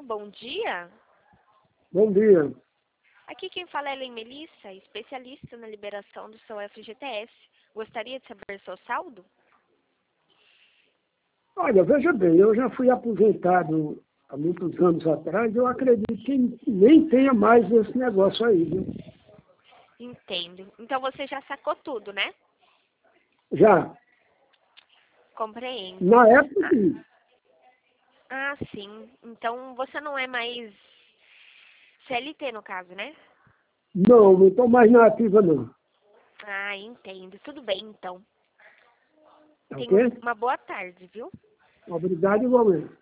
bom dia. Bom dia. Aqui quem fala é Ellen Melissa, especialista na liberação do seu FGTS. Gostaria de saber seu saldo? Olha, veja bem, eu já fui aposentado há muitos anos atrás, eu acredito que nem tenha mais esse negócio aí, viu? Entendo. Então você já sacou tudo, né? Já, Compreendo. na época, sim. Ah, sim. Então você não é mais CLT no caso, né? Não estou mais na ativa, não. Ah, entendo. Tudo bem, então. Tá Tenha ok? uma boa tarde, viu? Obrigado igualmente.